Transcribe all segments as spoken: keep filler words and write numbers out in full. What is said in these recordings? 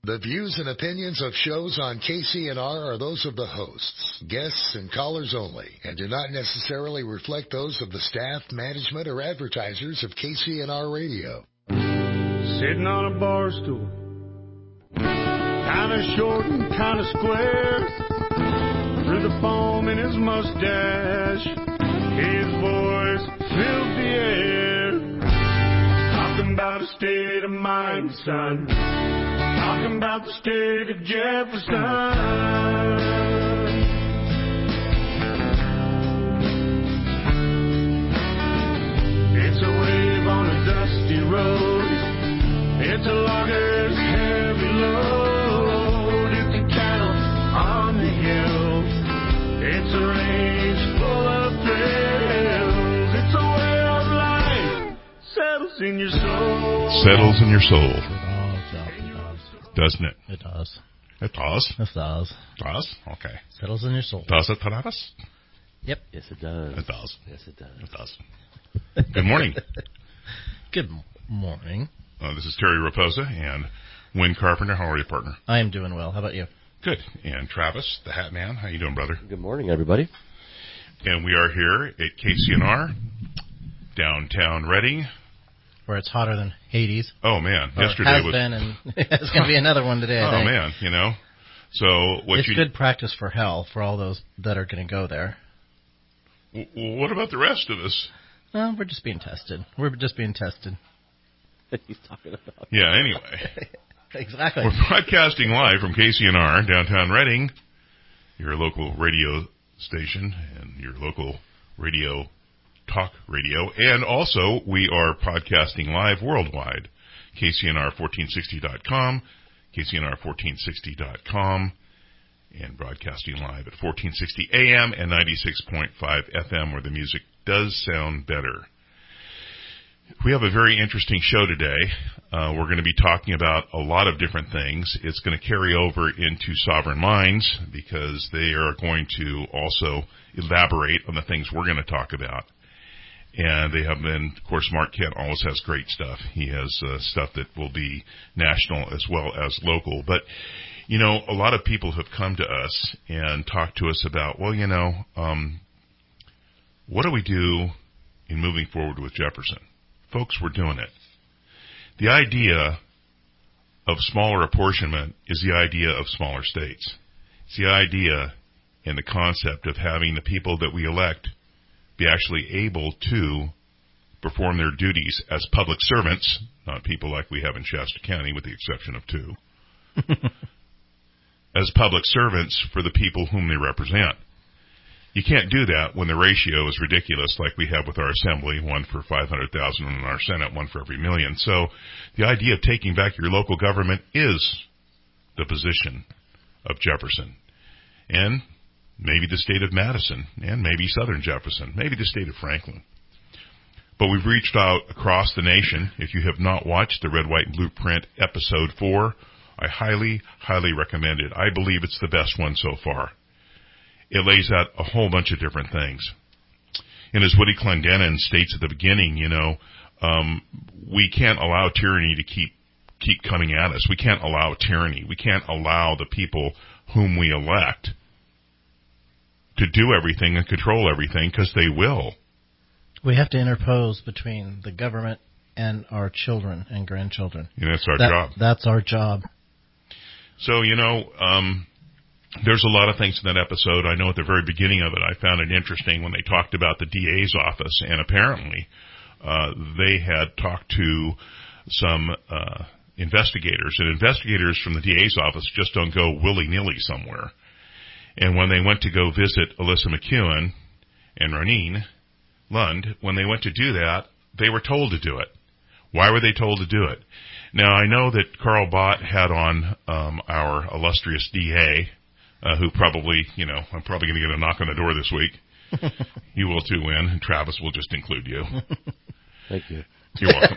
The views and opinions of shows on K C N R are those of the hosts, guests, and callers only, and do not necessarily reflect those of the staff, management, or advertisers of K C N R Radio. Sitting on a bar stool, kind of short and kind of square, through the foam in his mustache, his voice filled the air, talking about a state of mind, son. Talking about the state of Jefferson. It's a wave on a dusty road. It's a logger's heavy load. It's a cattle on the hill. It's a range full of thrills. It's a way of life settles in your soul. Settles in your soul. Doesn't it? It does. It does? It does. Does? Okay. Settles in your soul. Does it, Travis? Yep. Yes, it does. It does. Yes, it does. It does. Good morning. Good morning. Uh, this is Terry Raposa and Wynn Carpenter. How are you, partner? I am doing well. How about you? Good. And Travis, the Hat Man. How you doing, brother? Good morning, everybody. And we are here at K C N R, downtown Reading. Where it's hotter than Hades. Oh, man. Or Yesterday has was... been, and it's going to be another one today, I Oh, think. man, you know. So what it's you... good practice for hell for all those that are going to go there. W- what about the rest of us? Well, we're just being tested. We're just being tested. What are you talking about? Yeah, anyway. Exactly. We're broadcasting live from K C N R, downtown Reading, your local radio station and your local radio talk radio. And also, we are podcasting live worldwide. K C N R fourteen sixty dot com, K C N R fourteen sixty dot com, and broadcasting live at fourteen sixty A M and ninety-six point five F M, where the music does sound better. We have a very interesting show today. Uh, we're going to be talking about a lot of different things. It's going to carry over into Sovereign Minds because they are going to also elaborate on the things we're going to talk about. And they have been, of course, Mark Kent always has great stuff. He has uh, stuff that will be national as well as local. But, you know, a lot of people have come to us and talked to us about, well, you know, um, what do we do in moving forward with Jefferson? Folks, we're doing it. The idea of smaller apportionment is the idea of smaller states. It's the idea and the concept of having the people that we elect be actually able to perform their duties as public servants, not people like we have in Shasta County with the exception of two, as public servants for the people whom they represent. You can't do that when the ratio is ridiculous like we have with our assembly, one for five hundred thousand, and our Senate, one for every million. So the idea of taking back your local government is the position of Jefferson. And maybe the state of Madison, and maybe southern Jefferson, maybe the state of Franklin. But we've reached out across the nation. If you have not watched the Red, White, and Blueprint episode four, I highly, highly recommend it. I believe it's the best one so far. It lays out a whole bunch of different things. And as Woody Clendenin states at the beginning, you know, um, we can't allow tyranny to keep keep coming at us. We can't allow tyranny. We can't allow the people whom we elect to do everything and control everything, because they will. We have to interpose between the government and our children and grandchildren. And that's our that, job. That's our job. So, you know, um, there's a lot of things in that episode. I know at the very beginning of it, I found it interesting when they talked about the D A's office, and apparently uh, they had talked to some uh, investigators, and investigators from the D A's office just don't go willy-nilly somewhere. And when they went to go visit Alyssa McEwen and Roneen Lund, when they went to do that, they were told to do it. Why were they told to do it? Now, I know that Carl Bott had on um, our illustrious D A, uh, who probably, you know, I'm probably going to get a knock on the door this week. You will too, Win, and Travis will just include you. Thank you. You're welcome.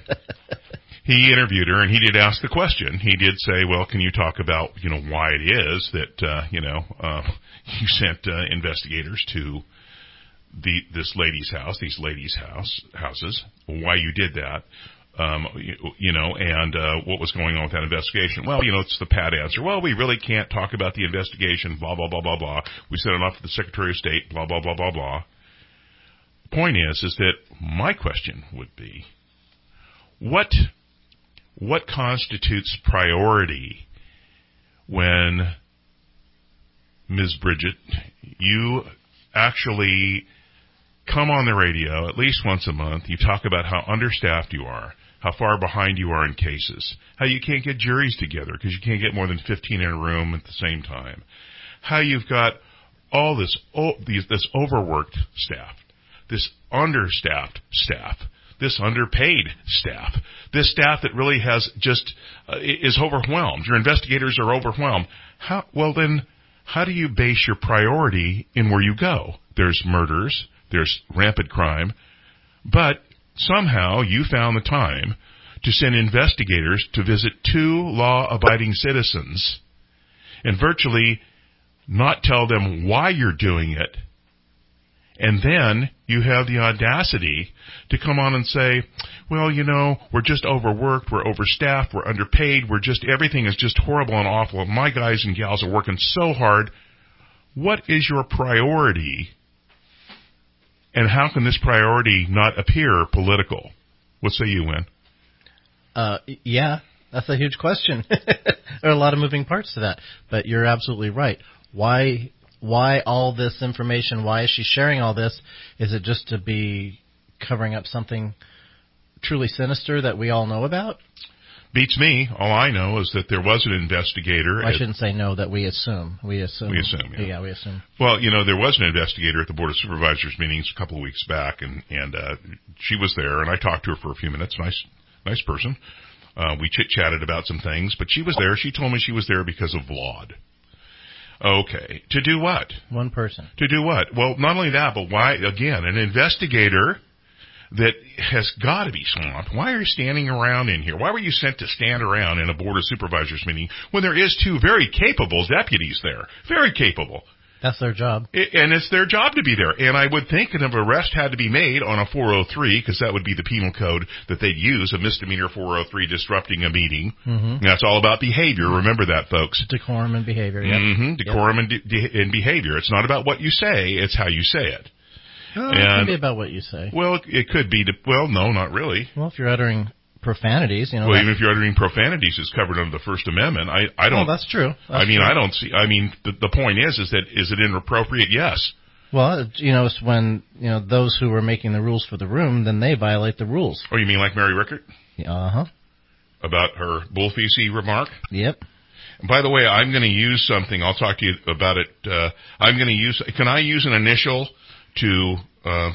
He interviewed her, and he did ask the question. He did say, well, can you talk about, you know, why it is that, uh, you know, uh, you sent uh, investigators to the this lady's house, these ladies' house houses, why you did that. Um, you, you know, and uh, what was going on with that investigation? Well, you know, it's the pat answer. Well, we really can't talk about the investigation, blah, blah, blah, blah, blah. We sent it off to the Secretary of State, blah, blah, blah, blah, blah. The point is, is that my question would be, what, what constitutes priority when, Miz Bridget, you actually come on the radio at least once a month, you talk about how understaffed you are, how far behind you are in cases, how you can't get juries together because you can't get more than fifteen in a room at the same time, how you've got all this oh, these, this overworked staff, this understaffed staff, this underpaid staff, this staff that really has just uh, is overwhelmed. Your investigators are overwhelmed. How, well, then, how do you base your priority in where you go? There's murders, there's rampant crime, but somehow you found the time to send investigators to visit two law-abiding citizens and virtually not tell them why you're doing it. And then you have the audacity to come on and say, well, you know, we're just overworked, we're overstaffed, we're underpaid, we're just, everything is just horrible and awful, and my guys and gals are working so hard. What is your priority? And how can this priority not appear political? What say you, Win? Uh, yeah, that's a huge question. There are a lot of moving parts to that, but you're absolutely right. Why, why all this information? Why is she sharing all this? Is it just to be covering up something truly sinister that we all know about? Beats me. All I know is that there was an investigator. I at, shouldn't say no, that we assume. We assume. We assume, yeah. Yeah, we assume. Well, you know, there was an investigator at the Board of Supervisors meetings a couple of weeks back, and, and uh, she was there, and I talked to her for a few minutes. Nice, nice person. Uh, we chit-chatted about some things, but she was there. She told me she was there because of Vlad. Okay. To do what? One person. To do what? Well, not only that, but why, again, an investigator that has got to be swamped. Why are you standing around in here? Why were you sent to stand around in a Board of Supervisors meeting when there is two very capable deputies there? Very capable. That's their job. It, and it's their job to be there. And I would think an arrest had to be made on a four oh three, because that would be the penal code that they'd use, a misdemeanor four oh three, disrupting a meeting. Mm-hmm. That's all about behavior. Remember that, folks. Decorum and behavior, yep. Mm-hmm. Decorum yep. and, de- and behavior. It's not about what you say, it's how you say it. Well, it and, could be about what you say. Well, it could be. To, well, no, not really. Well, if you're uttering profanities, you know. Well, even if you're uttering profanities, it's covered under the First Amendment. I, I don't. Oh, that's true. That's I mean, true. I don't see. I mean, the, the point is, is that is it inappropriate? Yes. Well, you know, it's when you know those who are making the rules for the room, then they violate the rules. Oh, you mean like Mary Rickert? Uh huh. About her bullfecy remark? Yep. And by the way, I'm going to use something. I'll talk to you about it. Uh, I'm going to use. Can I use an initial to? Uh,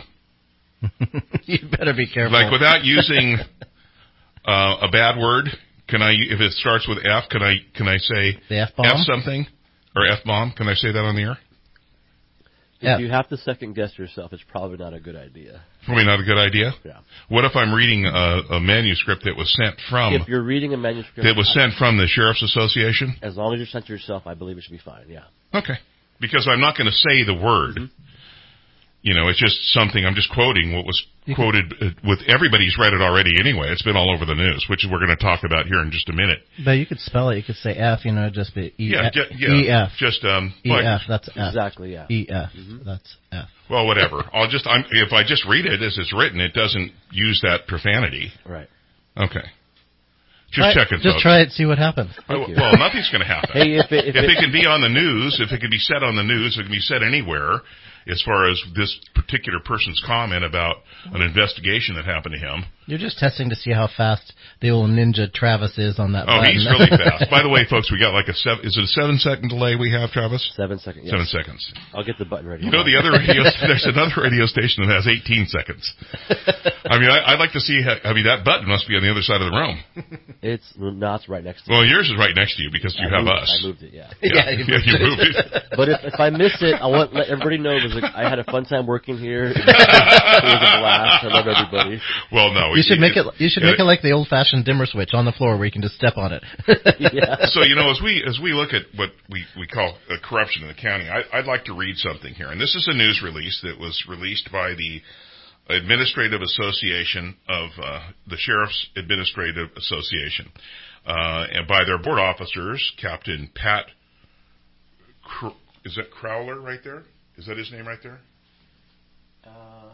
You better be careful. Like without using uh, a bad word, can I? If it starts with F, can I? Can I say the F-bomb? F something or F bomb? Can I say that on the air? If F. you have to second guess yourself, it's probably not a good idea. Probably not a good idea. Yeah. What if I'm reading a, a manuscript that was sent from? If you're reading a manuscript that was sent from the Sheriff's Association, as long as you're sent to yourself, I believe it should be fine. Yeah. Okay. Because I'm not going to say the word. Mm-hmm. You know, it's just something, I'm just quoting what was you quoted can, with, everybody's read it already anyway. It's been all over the news, which we're going to talk about here in just a minute. But you could spell it. You could say F, you know, just be E F. Yeah, yeah, E F. Just, um, E F, like, that's F. Exactly, yeah. E F, mm-hmm. that's F. Well, whatever. I'll just, I'm, if I just read it as it's written, it doesn't use that profanity. Right. Okay. Just try, checking, Just folks. try it, see what happens. Oh, well, nothing's going to happen. Hey, if it, if, if it, it can be on the news, if it can be said on the news, if it can be said anywhere, as far as this particular person's comment about an investigation that happened to him. You're just testing to see how fast the old ninja Travis is on that Oh, button. he's really fast. By the way, folks, we got like a seven, is it a seven second delay we have, Travis? Seven seconds. Yes. Seven seconds. I'll get the button ready. You know, the other radio, there's another radio station that has eighteen seconds. I mean, I, I'd like to see, how, I mean, that button must be on the other side of the room. It's not right next to Well, me. yours is right next to you because you I have moved, us. I moved it, yeah. Yeah, yeah, you yeah, moved, you it. moved it. But if, if I miss it, I want to let everybody know it was like, I had a fun time working here. It was, it was a blast. I love everybody. Well, no. You should make it, you should make it like the old-fashioned dimmer switch on the floor where you can just step on it. Yeah. So, you know, as we as we look at what we, we call uh, corruption in the county, I, I'd like to read something here. And this is a news release that was released by the Administrative Association of uh, the Sheriff's Administrative Association, uh, and by their board officers, Captain Pat. Cr- is that Crowler right there? Is that his name right there? Uh,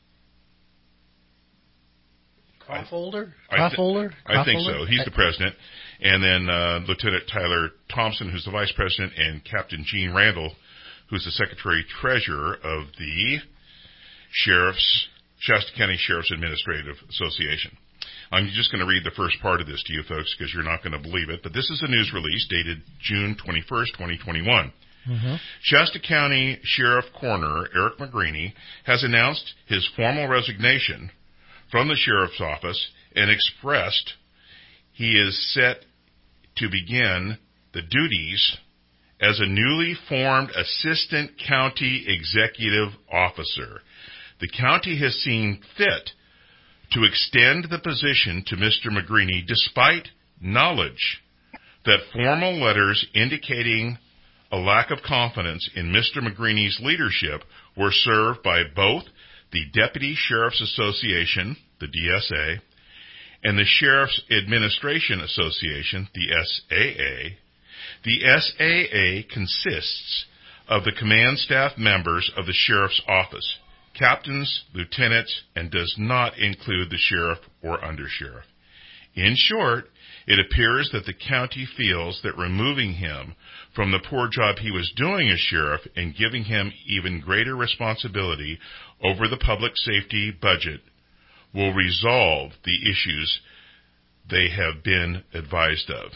Croffolder? I, I, th- Croffolder? I think so. He's the president. And then uh, Lieutenant Tyler Thompson, who's the vice president, and Captain Gene Randall, who's the secretary-treasurer of the Sheriff's Shasta County Sheriff's Administrative Association. I'm just going to read the first part of this to you folks because you're not going to believe it, but this is a news release dated June twenty-first, twenty twenty-one. Mm-hmm. Shasta County Sheriff Coroner Eric McGreeny has announced his formal resignation from the Sheriff's Office and expressed he is set to begin the duties as a newly formed Assistant County Executive Officer. The county has seen fit to extend the position to Mister McGreeny despite knowledge that formal letters indicating a lack of confidence in Mister McGreeny's leadership were served by both the Deputy Sheriff's Association, the D S A, and the Sheriff's Administration Association, the S A A. The S A A consists of the command staff members of the Sheriff's Office, captains, lieutenants, and does not include the sheriff or undersheriff. In short, it appears that the county feels that removing him from the poor job he was doing as sheriff and giving him even greater responsibility over the public safety budget will resolve the issues they have been advised of.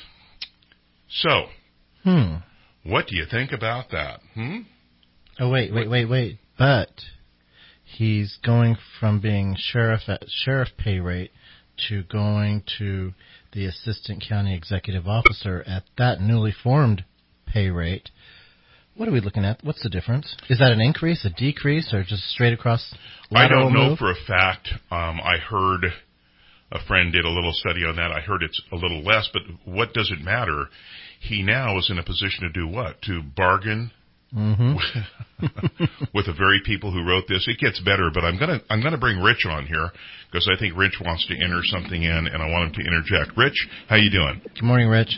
So, hmm. what do you think about that? Hmm? Oh, wait, wait, wait, wait. But he's going from being sheriff at sheriff pay rate to going to the Assistant County Executive Officer at that newly formed pay rate. What are we looking at? What's the difference? Is that an increase, a decrease, or just straight across lateral I don't know move? for a fact. Um, I heard a friend did a little study on that. I heard it's a little less, but what does it matter? He now is in a position to do what? To bargain mm-hmm. with the very people who wrote this. It gets better, but I'm gonna I'm gonna bring Rich on here because I think Rich wants to enter something in, and I want him to interject. Rich, how you doing? Good morning, Rich.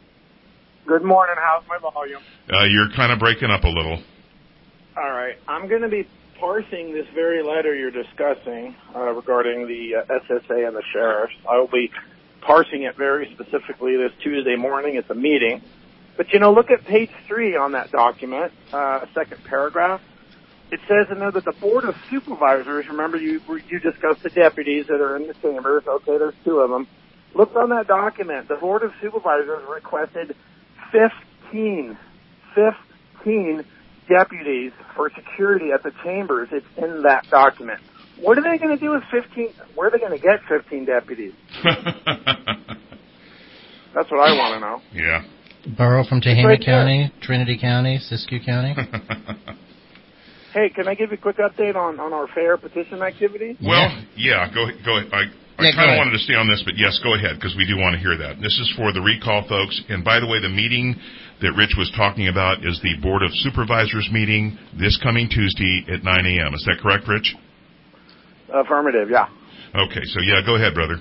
Good morning. How's my volume? Uh, you're kind of breaking up a little. All right. I'm going to be parsing this very letter you're discussing uh, regarding the uh, S S A and the sheriffs. I will be parsing it very specifically this Tuesday morning at the meeting. But, you know, look at page three on that document, uh, second paragraph. It says in there that the Board of Supervisors, remember you you discussed the deputies that are in the chambers. Okay, there's two of them. Look on that document. The Board of Supervisors requested fifteen, fifteen deputies for security at the chambers. It's in that document. What are they going to do with fifteen? Where are they going to get fifteen deputies? That's what I want to know. Yeah. Borrow from Tehama right County, Trinity County, Siskiyou County. Hey, can I give you a quick update on, on our fair petition activity? Well, yeah, go go ahead. I, I Yeah, kind of go wanted to stay on this, but yes, go ahead, because we do want to hear that. This is for the recall, folks. And by the way, the meeting that Rich was talking about is the Board of Supervisors meeting this coming Tuesday at nine a.m. Is that correct, Rich? Affirmative, yeah. Okay, so yeah, go ahead, brother.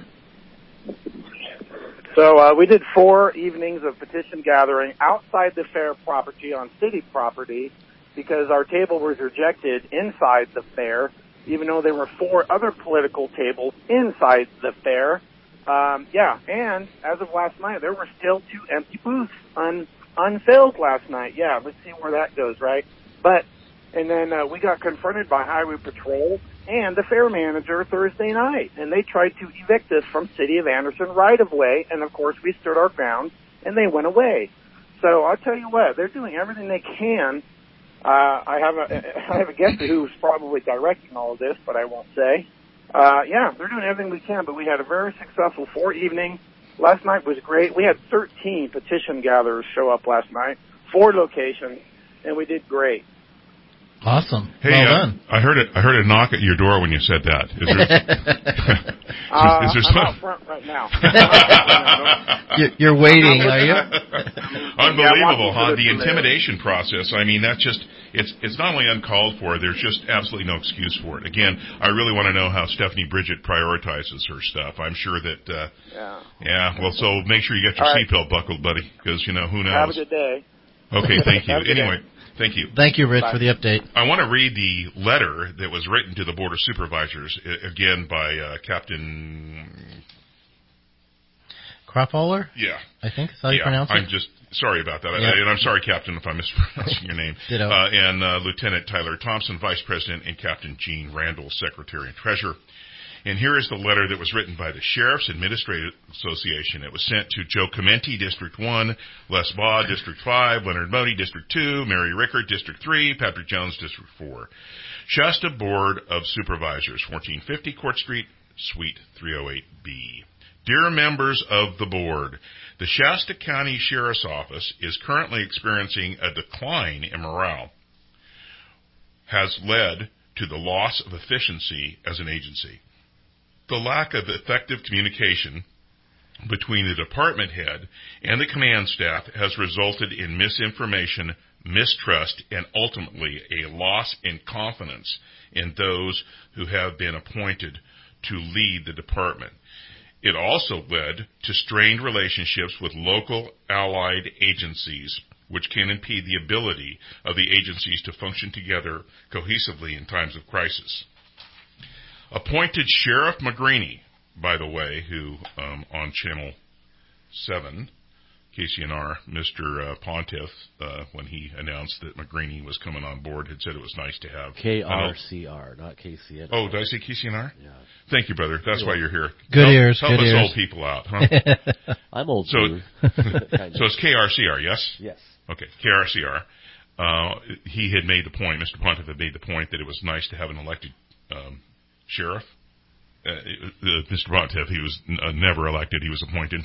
So uh, we did four evenings of petition gathering outside the fair property on city property because our table was rejected inside the fair, even though there were four other political tables inside the fair. Um, yeah, and as of last night, there were still two empty booths un, unfilled last night. Yeah, let's see where that goes, right? But, and then uh, we got confronted by Highway Patrol and the fair manager Thursday night, and they tried to evict us from City of Anderson right-of-way, and of course we stood our ground, and they went away. So I'll tell you what, they're doing everything they can. Uh, I have a I have a guest who's probably directing all of this, but I won't say. Uh, yeah, they're doing everything we can, but we had a very successful four evening. Last night was great. We had thirteen petition gatherers show up last night, four locations, and we did great. Awesome. Hey, well uh, done. I heard it. I heard a knock at your door when you said that. Is there, Uh, is there I'm some- out front right now. You're, you're waiting, are you? I'm unbelievable, yeah, huh? The intimidation process. I mean, that's just, it's it's not only uncalled for, there's just absolutely no excuse for it. Again, I really want to know how Stephanie Bridget prioritizes her stuff. I'm sure that, uh, yeah. yeah, well, so make sure you get your All right. seatbelt buckled, buddy, because, you know, who knows. Have a good day. Okay, thank you. Have a good Anyway, day. thank you. Thank you, Rich, Bye. for the update. I want to read the letter that was written to the Board of Supervisors, uh, again, by uh, Captain... Cropholler, Yeah. I think is how you yeah, pronounce it. I'm just sorry about that. Yeah. I, and I'm sorry, Captain, if I'm mispronouncing your name. Ditto. Uh, and uh, Lieutenant Tyler Thompson, Vice President, and Captain Gene Randall, Secretary and Treasurer. And here is the letter that was written by the Sheriff's Administrative Association. It was sent to Joe Clementi, District one, Les Baugh, District five, Leonard Modi, District two, Mary Rickert, District three, Patrick Jones, District four. Shasta Board of Supervisors, fourteen fifty Court Street, Suite three oh eight B. Dear members of the Board, the Shasta County Sheriff's Office is currently experiencing a decline in morale, has led to the loss of efficiency as an agency. The lack of effective communication between the department head and the command staff has resulted in misinformation, mistrust, and ultimately a loss in confidence in those who have been appointed to lead the department. It also led to strained relationships with local allied agencies, which can impede the ability of the agencies to function together cohesively in times of crisis. Appointed Sheriff McGreeny, by the way, who um, on Channel seven, K C N R, Mister Uh, Pontiff, uh, when he announced that McGreeny was coming on board, had said it was nice to have... K R C R, not K C N R. Oh, did I say K C N R? Yeah. Thank you, brother. That's Yeah. why you're here. Good help, ears, Help good us ears. old people out, huh? I'm old, So, too. so it's K R C R, yes? Yes. Okay, K R C R. Uh, he had made the point, Mister Pontiff had made the point that it was nice to have an elected um, sheriff. Uh, uh, Mister Pontiff, he was n- uh, never elected, he was appointed.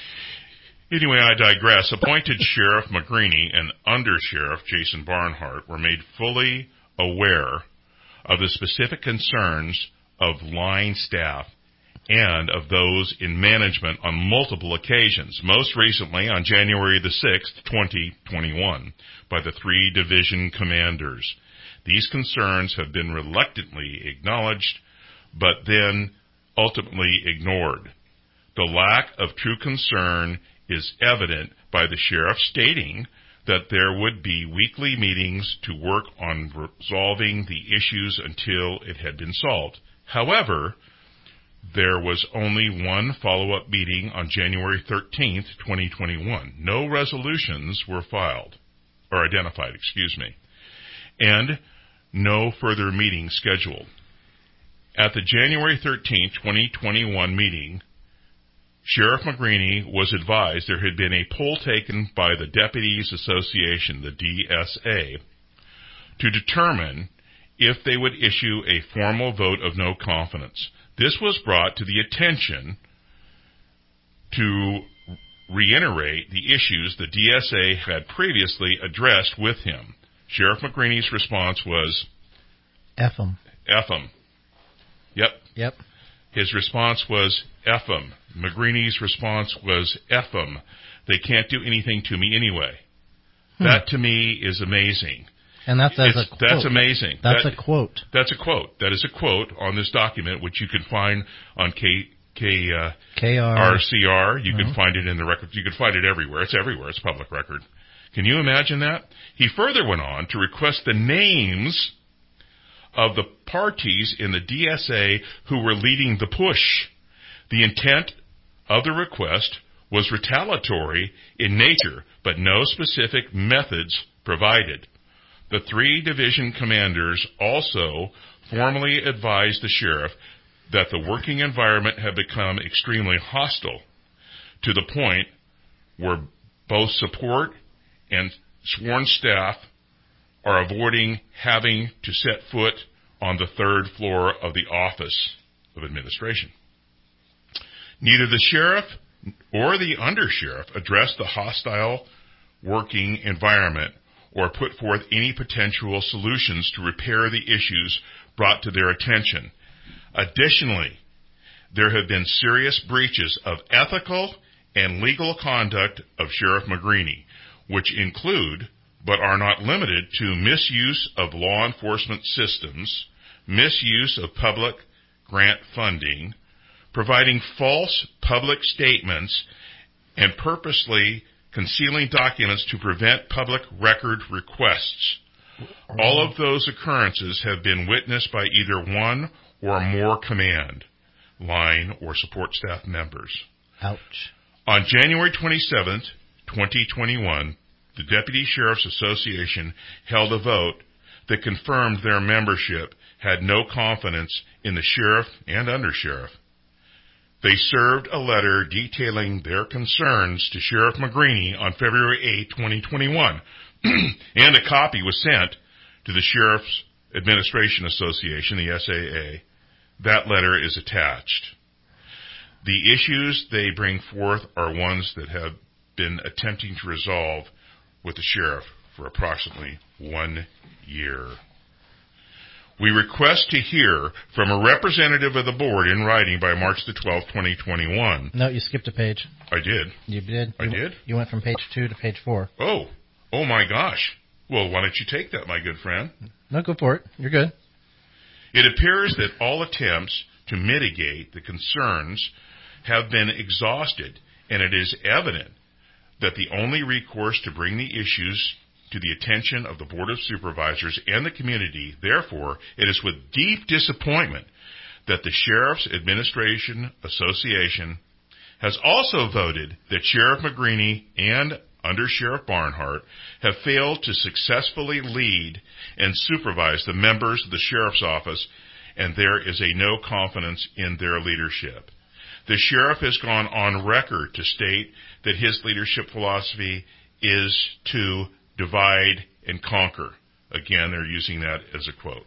Anyway, I digress. Appointed Sheriff McGreeny and Under Sheriff Jason Barnhart were made fully aware of the specific concerns of line staff and of those in management on multiple occasions, most recently on January the sixth, twenty twenty-one, by the three division commanders. These concerns have been reluctantly acknowledged, but then ultimately ignored. The lack of true concern is evident by the sheriff stating that there would be weekly meetings to work on resolving the issues until it had been solved. However, there was only one follow-up meeting on January thirteenth, twenty twenty-one. No resolutions were filed, or identified, excuse me, and no further meetings scheduled. At the January thirteenth, twenty twenty-one meeting, Sheriff McGreeny was advised there had been a poll taken by the Deputies Association, the D S A, to determine if they would issue a formal vote of no confidence. This was brought to the attention to reiterate the issues the D S A had previously addressed with him. Sheriff McGreeny's response was, F them. F 'em. Yep. Yep. His response was, F 'em. McGreeny's response was, F 'em. They can't do anything to me anyway. Hmm. That, to me, is amazing. And that's as It's, a quote. That's amazing. That's that, a quote. That's a quote. That is a quote on this document, which you can find on K, K, uh, K R. R C R. You Uh-huh. can find it in the record. You can find it everywhere. It's everywhere. It's public record. Can you imagine that? He further went on to request the names of the parties in the D S A who were leading the push. The intent of the request was retaliatory in nature, but no specific methods provided. The three division commanders also formally advised the sheriff that the working environment had become extremely hostile to the point where both support and sworn staff are avoiding having to set foot on the third floor of the Office of Administration. Neither the sheriff or the undersheriff addressed the hostile working environment or put forth any potential solutions to repair the issues brought to their attention. Additionally, there have been serious breaches of ethical and legal conduct of Sheriff McGreeny, which include, but are not limited to, misuse of law enforcement systems, misuse of public grant funding, providing false public statements, and purposely concealing documents to prevent public record requests. All of those occurrences have been witnessed by either one or more command, line, or support staff members. Ouch. On January twenty-seventh, twenty twenty-one, the Deputy Sheriff's Association held a vote that confirmed their membership had no confidence in the sheriff and undersheriff. They served a letter detailing their concerns to Sheriff McGreeny on February eighth, twenty twenty-one, and a copy was sent to the Sheriff's Administration Association, the S A A. That letter is attached. The issues they bring forth are ones that have been attempting to resolve with the sheriff for approximately one year. We request to hear from a representative of the board in writing by March the twelfth, twenty twenty-one. No, you skipped a page. I did. You did. I you, did? You went from page two to page four. Oh. Oh, my gosh. Well, why don't you take that, my good friend? No, go for it. You're good. It appears that all attempts to mitigate the concerns have been exhausted, and it is evident that the only recourse to bring the issues to the attention of the Board of Supervisors and the community. Therefore, it is with deep disappointment that the Sheriff's Administration Association has also voted that Sheriff McGreeny and Under Sheriff Barnhart have failed to successfully lead and supervise the members of the Sheriff's Office, and there is a no confidence in their leadership. The Sheriff has gone on record to state that his leadership philosophy is to divide and conquer. Again, they're using that as a quote.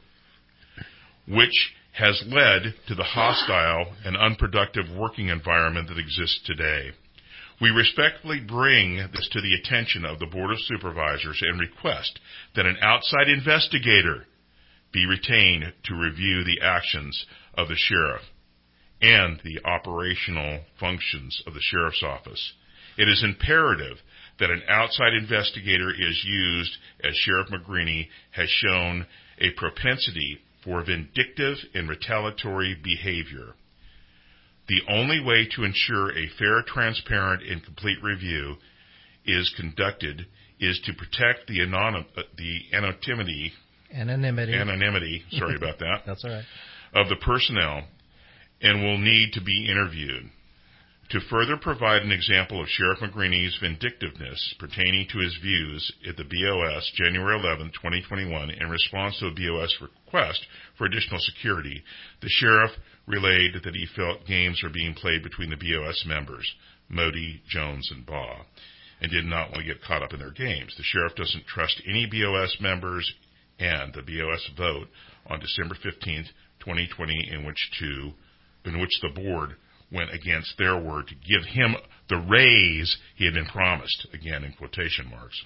Which has led to the hostile and unproductive working environment that exists today. We respectfully bring this to the attention of the Board of Supervisors and request that an outside investigator be retained to review the actions of the sheriff and the operational functions of the sheriff's office. It is imperative that an outside investigator is used, as Sheriff McGreeny has shown a propensity for vindictive and retaliatory behavior. The only way to ensure a fair, transparent, and complete review is conducted is to protect the, anonym, uh, the anonymity, anonymity, anonymity, sorry about that, That's all right. of the personnel, and will need to be interviewed. To further provide an example of Sheriff McGreeny's vindictiveness pertaining to his views at the B O S January eleventh, twenty twenty-one, in response to a B O S request for additional security, the sheriff relayed that he felt games were being played between the B O S members, Modi, Jones, and Baugh, and did not want to get caught up in their games. The sheriff doesn't trust any B O S members, and the B O S vote on December fifteenth, twenty twenty, in which to, in which the board went against their word to give him the raise he had been promised, again in quotation marks.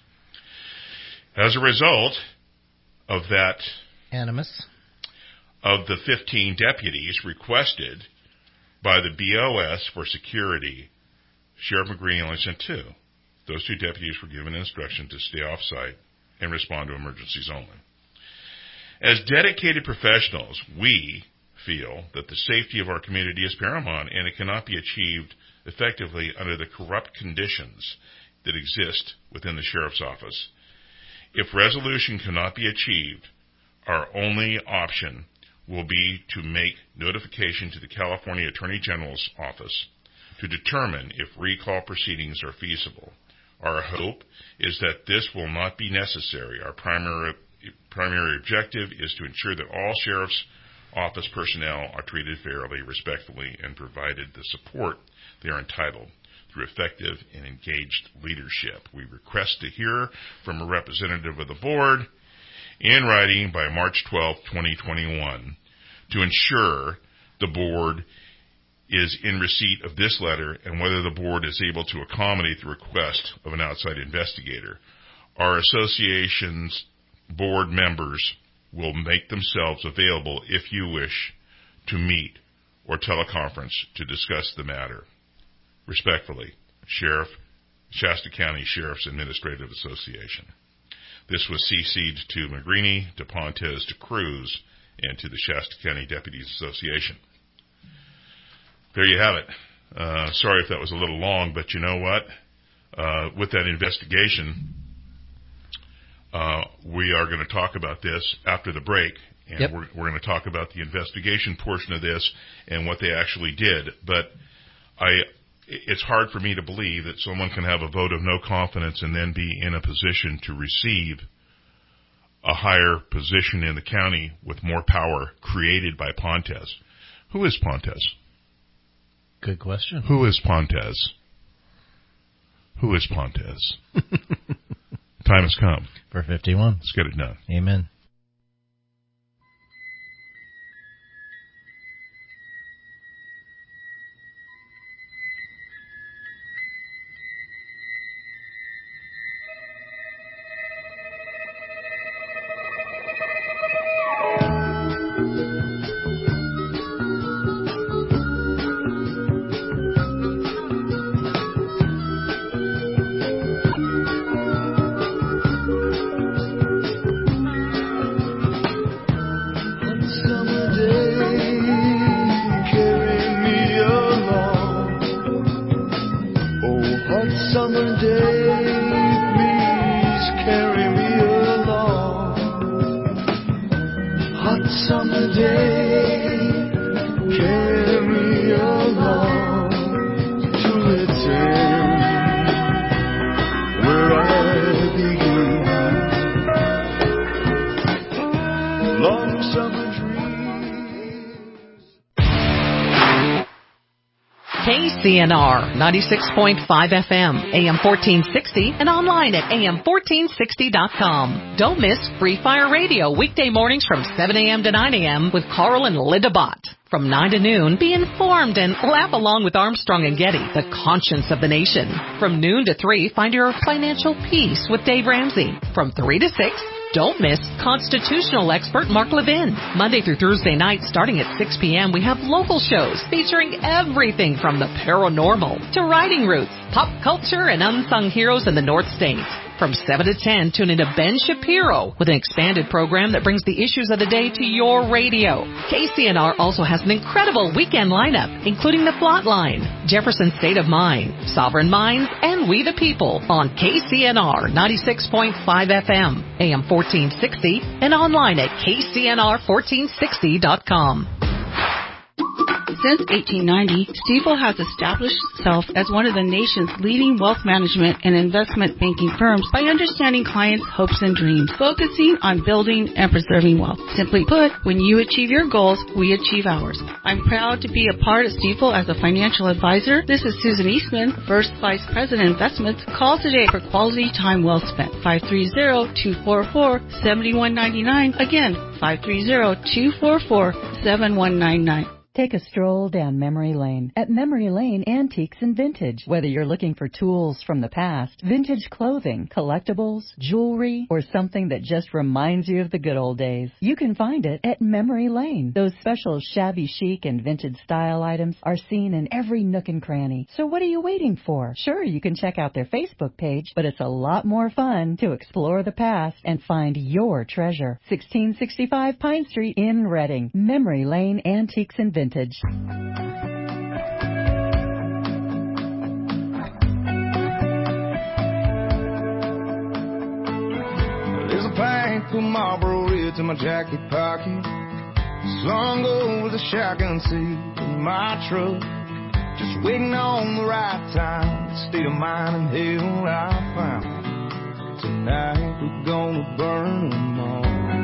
As a result of that, animus, of the fifteen deputies requested by the B O S for security, Sheriff McGreeny only sent two. Those two deputies were given instruction to stay off-site and respond to emergencies only. As dedicated professionals, we feel that the safety of our community is paramount, and it cannot be achieved effectively under the corrupt conditions that exist within the sheriff's office. If resolution cannot be achieved, our only option will be to make notification to the California Attorney General's office to determine if recall proceedings are feasible. Our hope is that this will not be necessary. Our primary primary objective is to ensure that all sheriff's office personnel are treated fairly, respectfully, and provided the support they are entitled through effective and engaged leadership. We request to hear from a representative of the board in writing by March twelfth, twenty twenty-one to ensure the board is in receipt of this letter and whether the board is able to accommodate the request of an outside investigator. Our association's board members will make themselves available, if you wish, to meet or teleconference to discuss the matter. Respectfully, Sheriff Shasta County Sheriff's Administrative Association. This was C C'd to Magrini, to Pontes, to Cruz, and to the Shasta County Deputies Association. There you have it. Uh, sorry if that was a little long, but you know what? Uh, with that investigation, uh, we are going to talk about this after the break, and yep. we're, we're going to talk about the investigation portion of this and what they actually did. But I, it's hard for me to believe that someone can have a vote of no confidence and then be in a position to receive a higher position in the county with more power created by Pontes. Who is Pontes? Good question. Who is Pontes? Who is Pontes? Time has come. For fifty-one. Let's get it done. Amen. K C N R ninety-six point five F M, A M fourteen sixty, and online at A M fourteen sixty dot com. Don't miss Free Fire Radio weekday mornings from seven a.m. to nine a.m. with Carl and Linda Bott. From nine to noon, be informed and laugh along with Armstrong and Getty, the conscience of the nation. From noon to three, find your financial peace with Dave Ramsey. From three to six, don't miss constitutional expert Mark Levin. Monday through Thursday night, starting at six p.m., we have local shows featuring everything from the paranormal to riding routes, pop culture, and unsung heroes in the North States. From seven to ten, tune into Ben Shapiro with an expanded program that brings the issues of the day to your radio. K C N R also has an incredible weekend lineup, including The Plot Line, Jefferson State of Mind, Sovereign Minds, and We the People on K C N R ninety-six point five F M, A M fourteen sixty, and online at K C N R fourteen sixty dot com. Since eighteen ninety, Stifel has established itself as one of the nation's leading wealth management and investment banking firms by understanding clients' hopes and dreams, focusing on building and preserving wealth. Simply put, when you achieve your goals, we achieve ours. I'm proud to be a part of Stifel as a financial advisor. This is Susan Eastman, First Vice President Investments. Call today for quality time well spent. five three zero, two four four, seven one nine nine. Again, five three zero, two four four, seven one nine nine. Take a stroll down memory lane at Memory Lane Antiques and Vintage. Whether you're looking for tools from the past, vintage clothing, collectibles, jewelry, or something that just reminds you of the good old days, you can find it at Memory Lane. Those special shabby chic and vintage style items are seen in every nook and cranny. So what are you waiting for? Sure, you can check out their Facebook page, but it's a lot more fun to explore the past and find your treasure. sixteen sixty-five Pine Street in Reading. Memory Lane Antiques and Vintage. Vintage. There's a pack of Marlboro Reds in my jacket pocket, slung over the shotgun seat in my truck, just waiting on the right time, the state of mind and hell I found. Tonight we're gonna burn them all.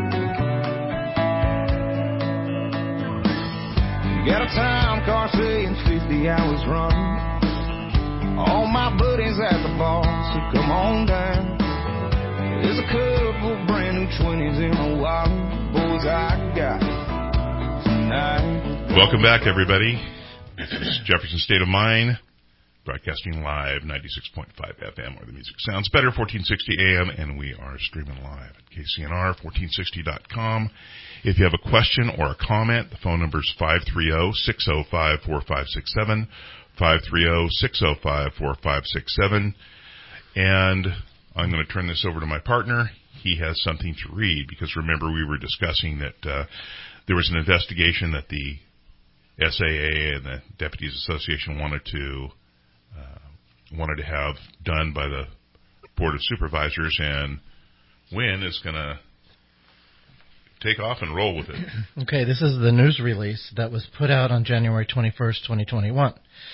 Got a time car saying fifty hours running. All my buddies at the bar, so come on down. There's a couple brand new twenties in a while. Boys, I got it tonight. Welcome back, everybody. This is Jefferson State of Mind, broadcasting live, ninety-six point five F M, where the music sounds better, fourteen sixty A M, and we are streaming live at K C N R fourteen sixty dot com. If you have a question or a comment, the phone number is five three zero, six zero five, four five six seven, five three zero, six zero five, four five six seven. And I'm going to turn this over to my partner. He has something to read because remember we were discussing that uh, there was an investigation that the S A A and the Deputies Association wanted to uh, wanted to have done by the Board of Supervisors, and Wynn is going to take off and roll with it. Okay, this is the news release that was put out on January twenty-first, twenty twenty-one.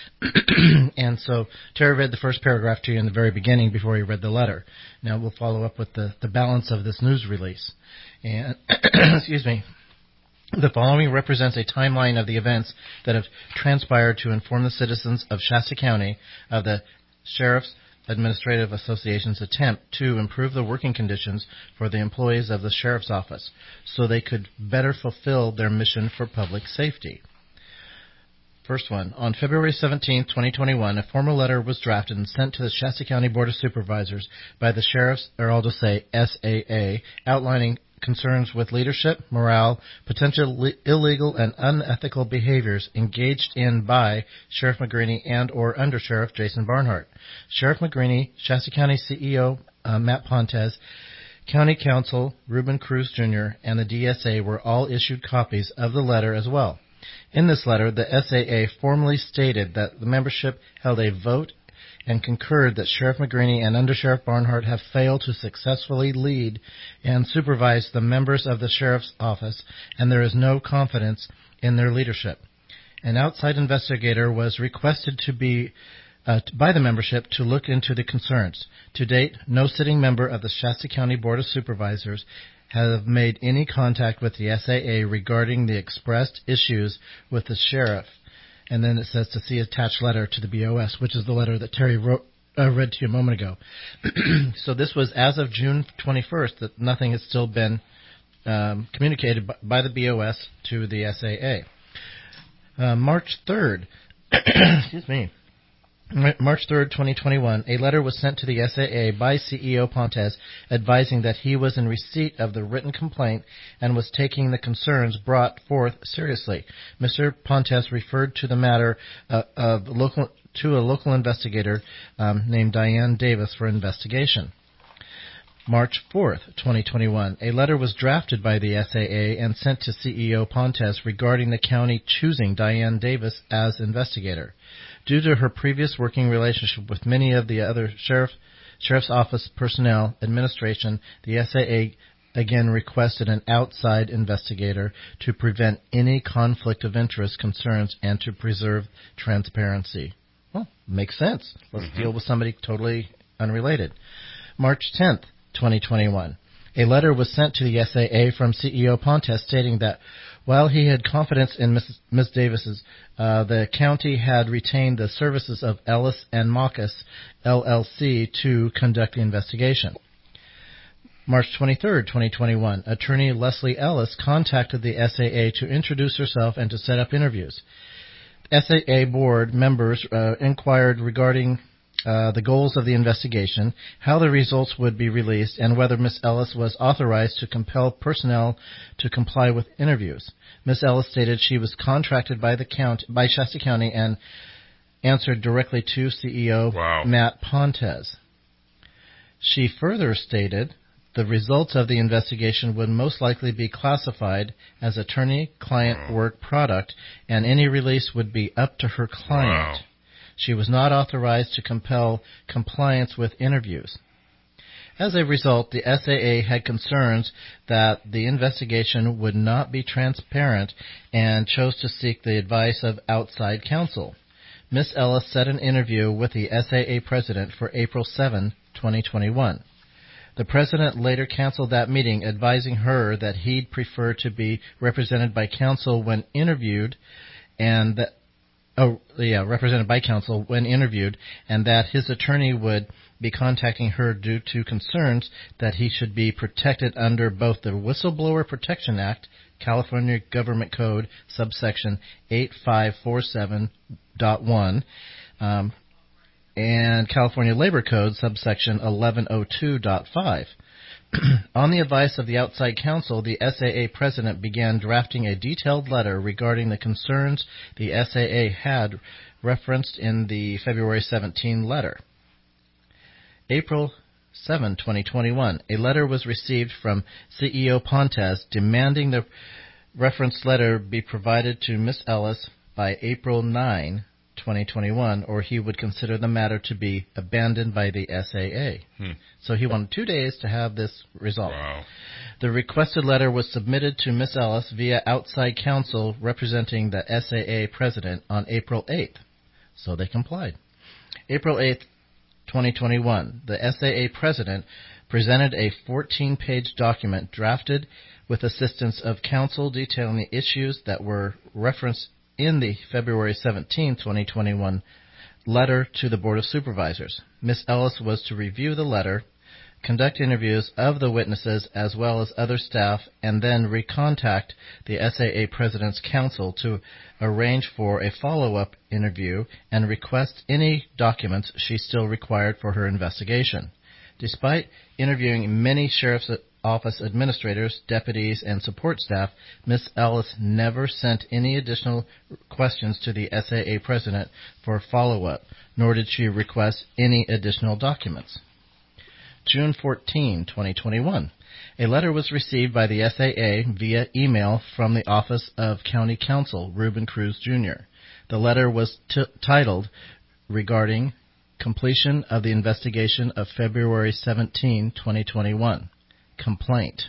And so Terry read the first paragraph to you in the very beginning before he read the letter. Now we'll follow up with the, the balance of this news release. And, excuse me. The following represents a timeline of the events that have transpired to inform the citizens of Shasta County of the Sheriff's Administrative Association's attempt to improve the working conditions for the employees of the Sheriff's Office so they could better fulfill their mission for public safety. First one. On February seventeenth, twenty twenty-one, a formal letter was drafted and sent to the Shasta County Board of Supervisors by the Sheriff's, or I'll just say S A A, outlining concerns with leadership, morale, potential le- illegal and unethical behaviors engaged in by Sheriff McGreeny and or Under Sheriff Jason Barnhart. Sheriff McGreeny, Shasta County C E O uh, Matt Pontes, County Counsel Ruben Cruz Junior, and the D S A were all issued copies of the letter as well. In this letter, the S A A formally stated that the membership held a vote and concurred that Sheriff McGreeny and Under Sheriff Barnhart have failed to successfully lead and supervise the members of the Sheriff's Office, and there is no confidence in their leadership. An outside investigator was requested to be uh, by the membership to look into the concerns. To date, no sitting member of the Shasta County Board of Supervisors have made any contact with the S A A regarding the expressed issues with the sheriff. And then it says to see attached letter to the B O S, which is the letter that Terry wrote, uh, read to you a moment ago. So this was as of June twenty-first that nothing has still been um, communicated by, by the B O S to the S A A. Uh, March third, excuse me, March third, twenty twenty-one, a letter was sent to the S A A by C E O Pontes advising that he was in receipt of the written complaint and was taking the concerns brought forth seriously. Mister Pontes referred to the matter uh, of local to a local investigator um, named Diane Davis for investigation. March fourth, twenty twenty-one, a letter was drafted by the S A A and sent to C E O Pontes regarding the county choosing Diane Davis as investigator. Due to her previous working relationship with many of the other sheriff, Sheriff's Office personnel administration, the S A A again requested an outside investigator to prevent any conflict of interest concerns and to preserve transparency. Well, makes sense. Let's mm-hmm. deal with somebody totally unrelated. March tenth, twenty twenty-one. A letter was sent to the S A A from C E O Pontes stating that while he had confidence in Miz Miz Davis's, uh, the county had retained the services of Ellis and Marcus, L L C, to conduct the investigation. March twenty-third, twenty twenty-one, attorney Leslie Ellis contacted the S A A to introduce herself and to set up interviews. S A A board members uh, inquired regarding Uh, the goals of the investigation, how the results would be released, and whether Miz Ellis was authorized to compel personnel to comply with interviews. Miz Ellis stated she was contracted by the count by Shasta County and answered directly to C E O wow. Matt Pontes. She further stated the results of the investigation would most likely be classified as attorney-client wow. work product, and any release would be up to her client. Wow. She was not authorized to compel compliance with interviews. As a result, the S A A had concerns that the investigation would not be transparent and chose to seek the advice of outside counsel. Miz Ellis set an interview with the S A A president for April seventh, twenty twenty-one. The president later canceled that meeting, advising her that he'd prefer to be represented by counsel when interviewed and that Oh, yeah, represented by counsel when interviewed, and that his attorney would be contacting her due to concerns that he should be protected under both the Whistleblower Protection Act, California Government Code, subsection eight five four seven point one, um, and California Labor Code, subsection eleven oh two point five. On the advice of the outside counsel, the S A A president began drafting a detailed letter regarding the concerns the S A A had referenced in the February seventeenth letter. April seventh, twenty twenty-one, a letter was received from C E O Pontes demanding the reference letter be provided to Miz Ellis by April ninth, twenty twenty-one, or he would consider the matter to be abandoned by the S A A. Hmm. So he wanted two days to have this resolved. Wow. The requested letter was submitted to Miz Ellis via outside counsel representing the S A A president on April eighth. So they complied. April eighth, twenty twenty-one, the S A A president presented a fourteen-page document drafted with assistance of counsel detailing the issues that were referenced in the February seventeenth, twenty twenty-one letter to the Board of Supervisors. Miz Ellis was to review the letter, conduct interviews of the witnesses as well as other staff, and then recontact the S A A President's counsel to arrange for a follow-up interview and request any documents she still required for her investigation. Despite interviewing many Sheriff's Office administrators, deputies, and support staff, Miz Ellis never sent any additional questions to the S A A President for follow-up, nor did she request any additional documents. June fourteenth, twenty twenty-one. A letter was received by the S A A via email from the Office of County Counsel, Ruben Cruz, Junior The letter was t- titled, Regarding Completion of the Investigation of February seventeenth, twenty twenty-one. Complaint.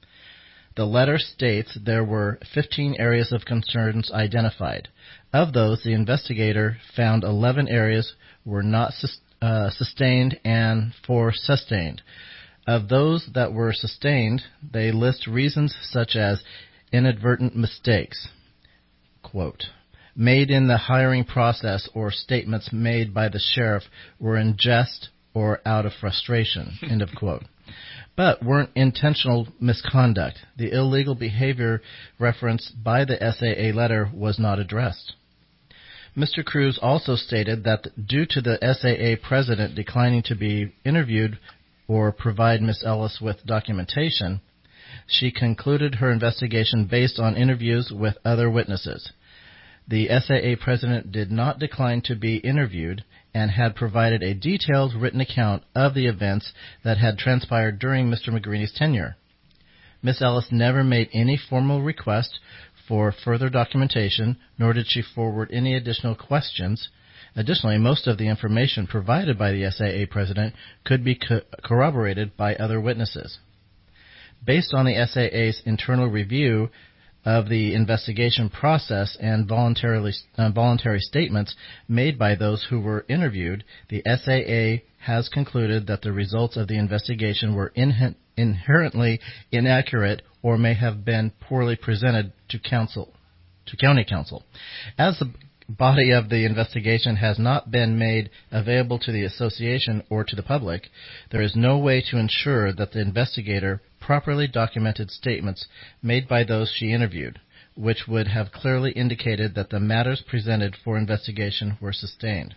The letter states there were fifteen areas of concerns identified. Of those, the investigator found eleven areas were not sus- uh, sustained and four sustained. Of those that were sustained, they list reasons such as inadvertent mistakes, quote, made in the hiring process or statements made by the sheriff were in jest or out of frustration, end of quote. But weren't intentional misconduct. The illegal behavior referenced by the S A A letter was not addressed. Mister Cruz also stated that due to the S A A president declining to be interviewed or provide Miz Ellis with documentation, she concluded her investigation based on interviews with other witnesses. The S A A president did not decline to be interviewed and had provided a detailed written account of the events that had transpired during Mister McGready's tenure. Miz Ellis never made any formal request for further documentation, nor did she forward any additional questions. Additionally, most of the information provided by the S A A president could be co- corroborated by other witnesses. Based on the S A A's internal review of the investigation process and voluntarily, uh, voluntary statements made by those who were interviewed, the S A A has concluded that the results of the investigation were in- inherently inaccurate or may have been poorly presented to council, to county council. As the body of the investigation has not been made available to the association or to the public, there is no way to ensure that the investigator properly documented statements made by those she interviewed, which would have clearly indicated that the matters presented for investigation were sustained.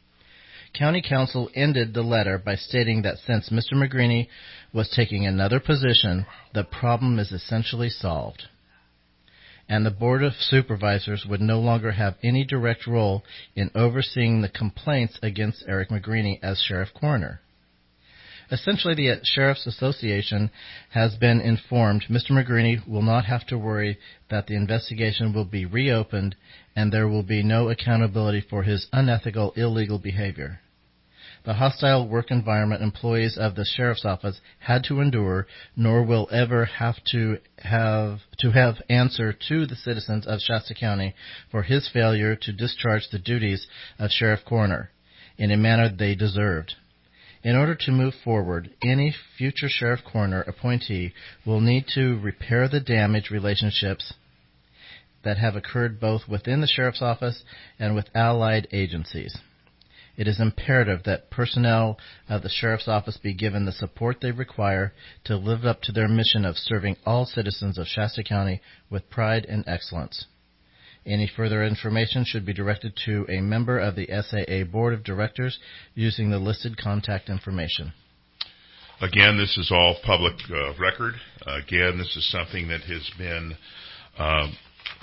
County Council ended the letter by stating that since Mister McGready was taking another position, the problem is essentially solved, and the Board of Supervisors would no longer have any direct role in overseeing the complaints against Eric McGready as Sheriff Coroner. Essentially, the Sheriff's Association has been informed Mister McGready will not have to worry that the investigation will be reopened and there will be no accountability for his unethical, illegal behavior. The hostile work environment employees of the Sheriff's Office had to endure, nor will ever have to have to have answer to the citizens of Shasta County for his failure to discharge the duties of Sheriff Coroner in a manner they deserved. In order to move forward, any future Sheriff Coroner appointee will need to repair the damaged relationships that have occurred both within the Sheriff's Office and with allied agencies. It is imperative that personnel of the Sheriff's Office be given the support they require to live up to their mission of serving all citizens of Shasta County with pride and excellence. Any further information should be directed to a member of the S A A Board of Directors using the listed contact information. Again, this is all public uh, record. Uh, again, this is something that has been um,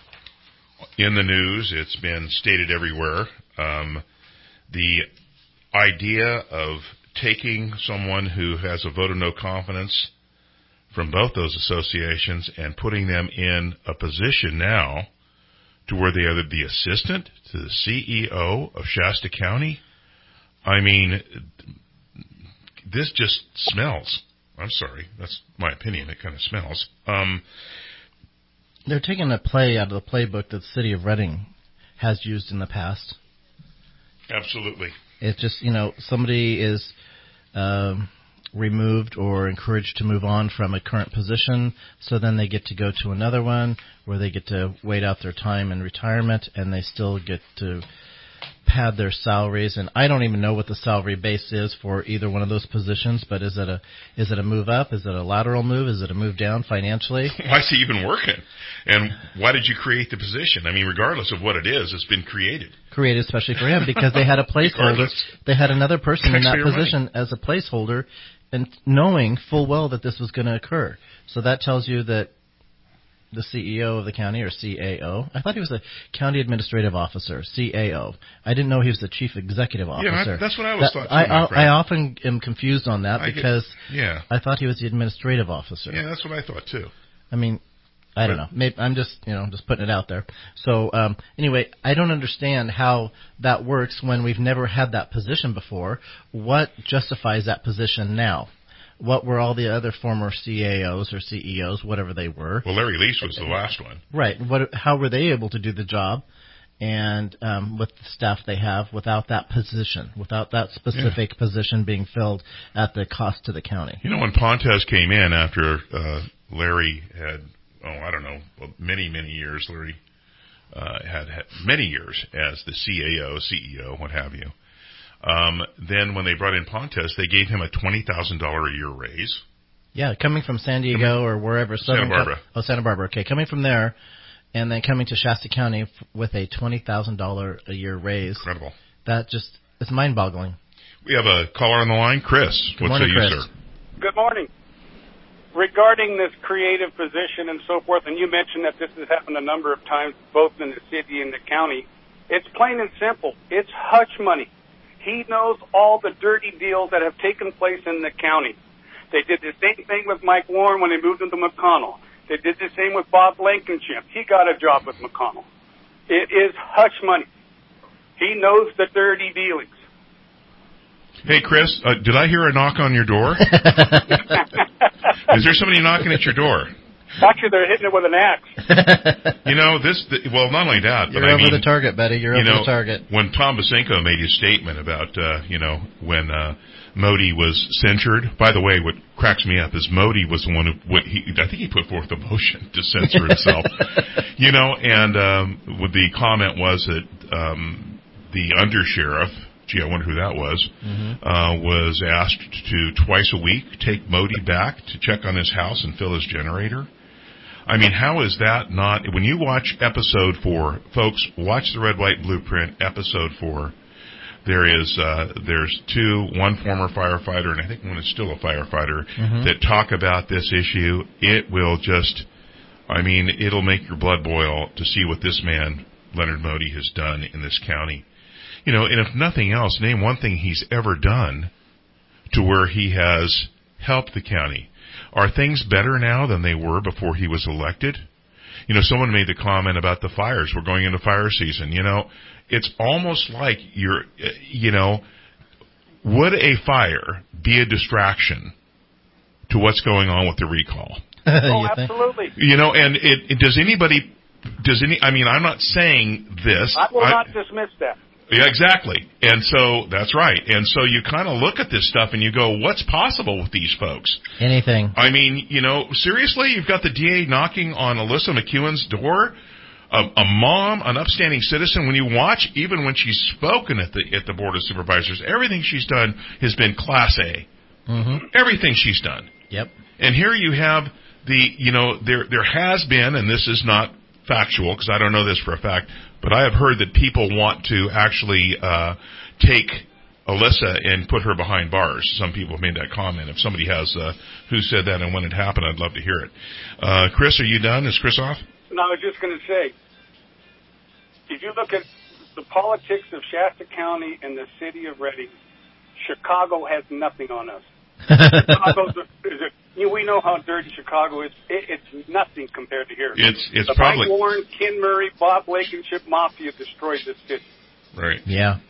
in the news. It's been stated everywhere. Um, the idea of taking someone who has a vote of no confidence from both those associations and putting them in a position now to where they are the assistant to the C E O of Shasta County. I mean, this just smells. I'm sorry. That's my opinion. It kind of smells. Um, They're taking a play out of the playbook that the city of Reading has used in the past. Absolutely. It's just, you know, somebody is um, removed or encouraged to move on from a current position, so then they get to go to another one where they get to wait out their time in retirement, and they still get to pad their salaries. And I don't even know what the salary base is for either one of those positions, but is it a is it a move up? Is it a lateral move? Is it a move down financially? Why is he even working? And why did you create the position? I mean, regardless of what it is, it's been created. Created especially for him because they had a placeholder. They had another person in that position money. as a placeholder, and knowing full well that this was going to occur. So that tells you that the C E O of the county, or C A O. I thought he was a county administrative officer, C A O. I didn't know he was the chief executive officer. Yeah, I, that's what I was that, thought. I, I, I often am confused on that I because get, yeah. I thought he was the administrative officer. Yeah, that's what I thought too. I mean, I don't but, know. Maybe I'm just, you know, just putting it out there. So um, anyway, I don't understand how that works when we've never had that position before. What justifies that position now? What were all the other former C A Os or C E Os, whatever they were? Well, Larry Lease was the last one. Right. What? How were they able to do the job, and um, with the staff they have, without that position, without that specific yeah. position being filled at the cost to the county? You know, when Pontes came in after uh, Larry had, oh, I don't know, many, many years, Larry uh, had, had many years as the C A O, C E O, what have you. Um, then when they brought in Pontes, they gave him a twenty thousand dollars a year raise. Yeah, coming from San Diego coming, or wherever. Santa Barbara. Co- oh, Santa Barbara. Okay, coming from there, and then coming to Shasta County f- with a twenty thousand dollars a year raise. Incredible. That just, it's mind-boggling. We have a caller on the line. Chris. Good what morning, say Chris. you, sir? Good morning. Regarding this creative position and so forth, and you mentioned that this has happened a number of times, both in the city and the county, it's plain and simple. It's hush money. He knows all the dirty deals that have taken place in the county. They did the same thing with Mike Warren when they moved him to McConnell. They did the same with Bob Blankenship. He got a job with McConnell. It is hush money. He knows the dirty dealings. Hey, Chris, uh, did I hear a knock on your door? Is there somebody knocking at your door? Actually, they're hitting it with an axe. You know, this, the, well, not only that, You're but I over mean, the target, Betty. You're you over know, the target. When Tom Basenko made his statement about, uh, you know, when uh, Modi was censured, by the way, what cracks me up is Modi was the one who, what he, I think he put forth a motion to censor himself. You know, and um, what the comment was that um, the undersheriff, gee, I wonder who that was, mm-hmm. uh, was asked to twice a week take Modi back to check on his house and fill his generator. I mean, how is that not... When you watch episode four, folks, watch the Red, White, Blueprint, episode four. There is, uh, there's two, one former firefighter, and I think one is still a firefighter, mm-hmm. that talk about this issue. It will just... I mean, it'll make your blood boil to see what this man, Leonard Modi, has done in this county. You know, and if nothing else, name one thing he's ever done to where he has helped the county. Are things better now than they were before he was elected? You know, someone made the comment about the fires. We're going into fire season. You know, it's almost like you're, you know, would a fire be a distraction to what's going on with the recall? Oh, absolutely. You know, and it, it, does anybody, does any, I mean, I'm not saying this. I will I, not dismiss that. Yeah, exactly. And so, that's right. And so you kind of look at this stuff and you go, what's possible with these folks? Anything. I mean, you know, seriously, you've got the D A knocking on Alyssa McEwen's door, a, a mom, an upstanding citizen. When you watch, even when she's spoken at the at the Board of Supervisors, everything she's done has been Class A. Mm-hmm. Everything she's done. Yep. And here you have the, you know, there there has been, and this is not factual because I don't know this for a fact, but I have heard that people want to actually uh, take Alyssa and put her behind bars. Some people have made that comment. If somebody has uh, who said that and when it happened, I'd love to hear it. Uh, Chris, are you done? Is Chris off? No, I was just going to say, if you look at the politics of Shasta County and the city of Reading, Chicago has nothing on us. Chicago's a, is a, you know, we know how dirty Chicago is. It, it's nothing compared to here. It's it's the probably Mike Warren, Ken Murray, Bob Blankenship Mafia destroyed this city. Right. Yeah.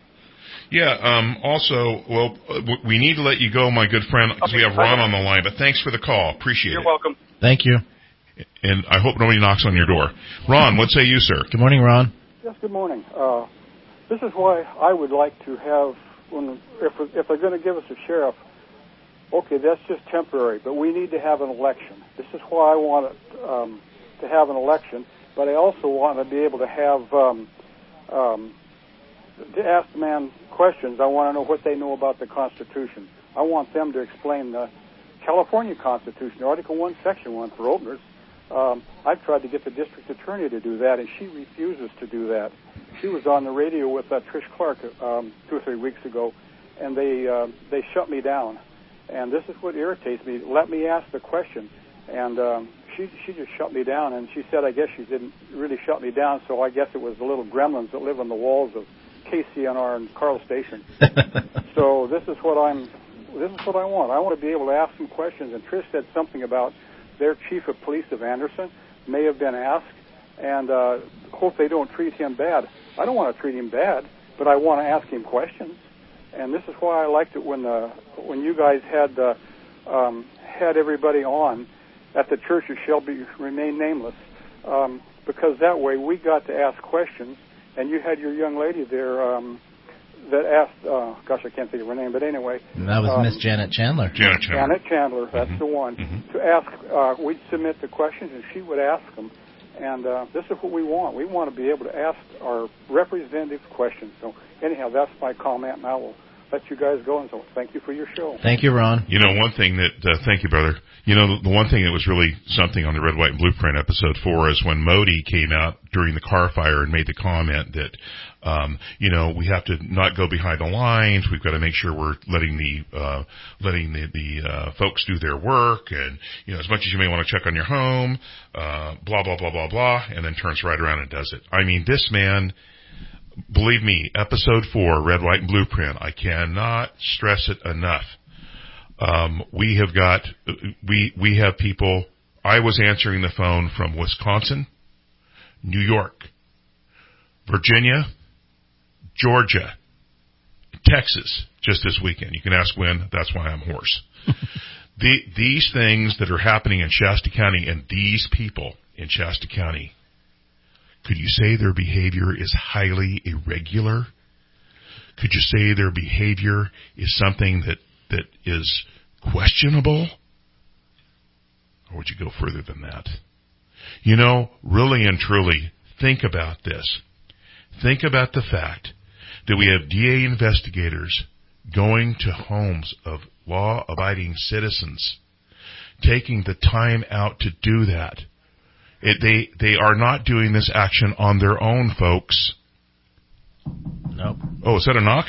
Yeah. Um, also, well, w- we need to let you go, my good friend, because Okay, we have Ron on the line. But thanks for the call. Appreciate You're it. You're welcome. Thank you. And I hope nobody knocks on your door. Ron, what say you, sir? Good morning, Ron. Yes, good morning. Uh, this is why I would like to have, when if, if they're going to give us a sheriff, okay, that's just temporary, but we need to have an election. This is why I want um, to have an election, but I also want to be able to have, um, um, to ask the man questions. I want to know what they know about the Constitution. I want them to explain the California Constitution, Article one, Section one, for openers. Um, I've tried to get the district attorney to do that, and she refuses to do that. She was on the radio with uh, Trish Clark um, two or three weeks ago, and they uh, they shut me down. And this is what irritates me. Let me ask the question. And um, she she just shut me down, and she said, I guess she didn't really shut me down, so I guess it was the little gremlins that live on the walls of K C N R and Carl Station. So this is what I'm, this is what I want. I want to be able to ask some questions. And Trish said something about their chief of police of Anderson may have been asked, and uh, hope they don't treat him bad. I don't want to treat him bad, but I want to ask him questions. And this is why I liked it when the when you guys had uh, um, had everybody on at the church of shall be remain nameless, um, because that way we got to ask questions, and you had your young lady there um, that asked, uh, gosh, I can't think of her name, but anyway. And that was um, Miss Janet Chandler. Janet Chandler. Janet Chandler, that's Mm-hmm. the one. Mm-hmm. To ask, uh, we'd submit the questions, and she would ask them. And uh, this is what we want. We want to be able to ask our representatives questions. So anyhow, that's my comment, and I will let you guys go. And so thank you for your show. Thank you, Ron. You know, one thing that, uh, thank you, brother. You know, the, the one thing that was really something on the Red, White, and Blueprint episode four is when Modi came out during the car fire and made the comment that, um, you know, we have to not go behind the lines. We've got to make sure we're letting the, uh, letting the, the, uh, folks do their work. And, you know, as much as you may want to check on your home, uh, blah, blah, blah, blah, blah, and then turns right around and does it. I mean, this man, believe me, episode four, Red, White, and Blueprint, I cannot stress it enough. Um, we have got, we, we have people, I was answering the phone from Wisconsin, New York, Virginia, Georgia, Texas, just this weekend. You can ask when, that's why I'm hoarse. the, these things that are happening in Shasta County and these people in Shasta County, could you say their behavior is highly irregular? Could you say their behavior is something that, that is questionable? Or would you go further than that? You know, really and truly, think about this. Think about the fact that we have D A investigators going to homes of law-abiding citizens, taking the time out to do that. It, they they are not doing this action on their own, folks. Nope. Oh, is that a knock?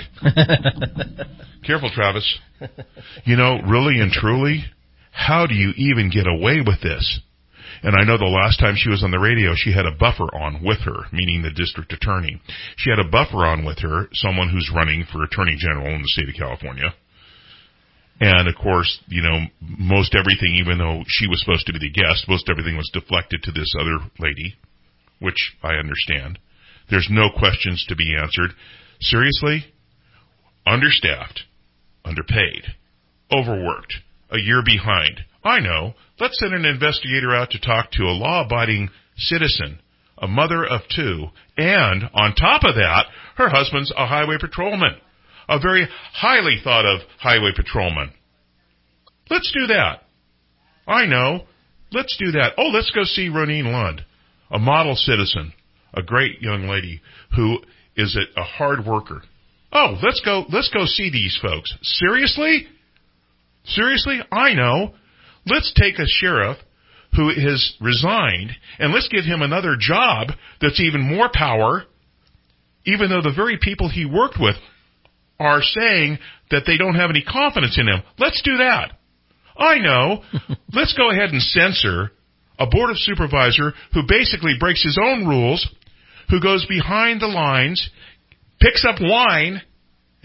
Careful, Travis. You know, really and truly, how do you even get away with this? And I know the last time she was on the radio, she had a buffer on with her, meaning the district attorney. She had a buffer on with her, someone who's running for attorney general in the state of California. And, of course, you know, most everything, even though she was supposed to be the guest, most everything was deflected to this other lady, which I understand. There's no questions to be answered. Seriously? Understaffed, underpaid, overworked, a year behind. I know. Let's send an investigator out to talk to a law-abiding citizen, a mother of two, and, on top of that, her husband's a highway patrolman. A very highly thought of highway patrolman. Let's do that. I know. Let's do that. Oh, let's go see Roneen Lund, a model citizen, a great young lady who is a, a hard worker. Oh, let's go, let's go see these folks. Seriously? Seriously? I know. Let's take a sheriff who has resigned and let's give him another job that's even more power, even though the very people he worked with are saying that they don't have any confidence in him. Let's do that. I know. Let's go ahead and censor a board of supervisor who basically breaks his own rules, who goes behind the lines, picks up wine,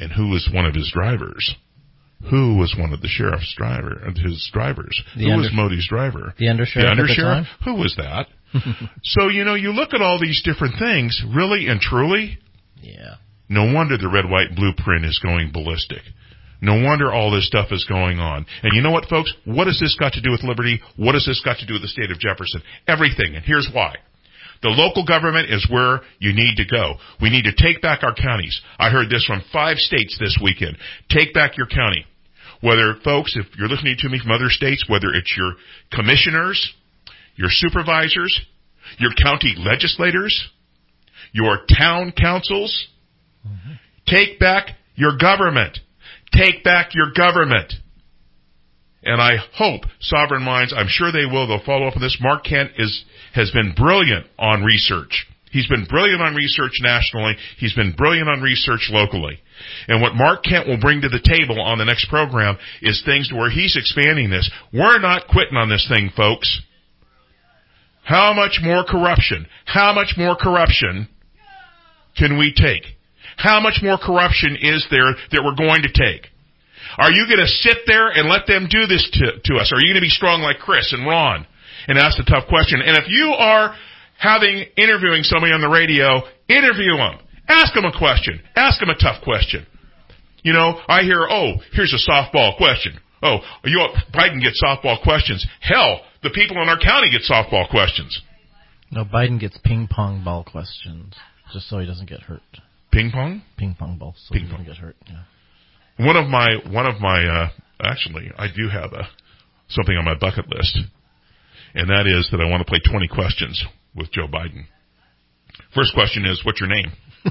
And who was one of his drivers? Who was one of the sheriff's driver, his drivers? The who under- was Modi's driver? The undersheriff. The undersheriff? At the time? Who was that? So, you know, you look at all these different things, really and truly. Yeah. No wonder the red, white blueprint is going ballistic. No wonder all this stuff is going on. And you know what, folks? What has this got to do with liberty? What has this got to do with the state of Jefferson? Everything. And here's why. The local government is where you need to go. We need to take back our counties. I heard this from five states this weekend. Take back your county. Whether, folks, if you're listening to me from other states, whether it's your commissioners, your supervisors, your county legislators, your town councils, mm-hmm. Take back your government. Take back your government. And I hope Sovereign Minds, I'm sure they will, they'll follow up on this. Mark Kent is, has been brilliant on research. He's been brilliant on research nationally. He's been brilliant on research locally. And what Mark Kent will bring to the table on the next program is things to where he's expanding this. We're not quitting on this thing, folks. How much more corruption? How much more corruption can we take? How much more corruption is there that we're going to take? Are you going to sit there and let them do this to, to us? Or are you going to be strong like Chris and Ron and ask the tough question? And if you are having, interviewing somebody on the radio, interview them. Ask them a question. Ask them a tough question. You know, I hear, oh, here's a softball question. Oh, you Biden gets softball questions. Hell, the people in our county get softball questions. No, Biden gets ping pong ball questions, just so he doesn't get hurt. Ping pong? Ping pong balls, so ping he doesn't pong. get hurt. Yeah. One of my, one of my, uh, actually, I do have a, something on my bucket list. And that is that I want to play twenty questions with Joe Biden. First question is, what's your name?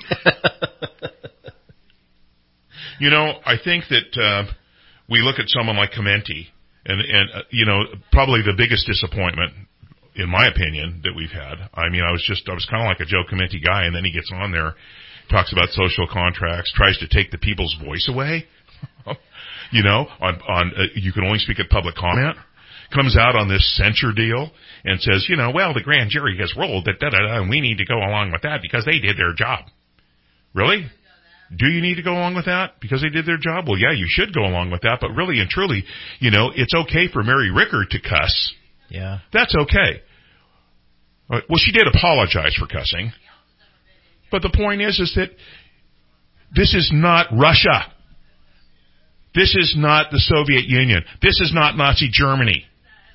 You know, I think that, uh, we look at someone like Clemente, and, and, uh, you know, probably the biggest disappointment, in my opinion, that we've had. I mean, I was just, I was kind of like a Joe Clemente guy, and then he gets on there, talks about social contracts, tries to take the people's voice away. You know, on, on, uh, you can only speak at public comment. Comes out on this censure deal and says, you know, well, the grand jury has ruled that da da da, and we need to go along with that because they did their job. Really? Do you need to go along with that because they did their job? Well, yeah, you should go along with that, but really and truly, you know, it's okay for Mary Ricker to cuss. Yeah. That's okay. Well, she did apologize for cussing. But the point is, is that this is not Russia. This is not the Soviet Union. This is not Nazi Germany.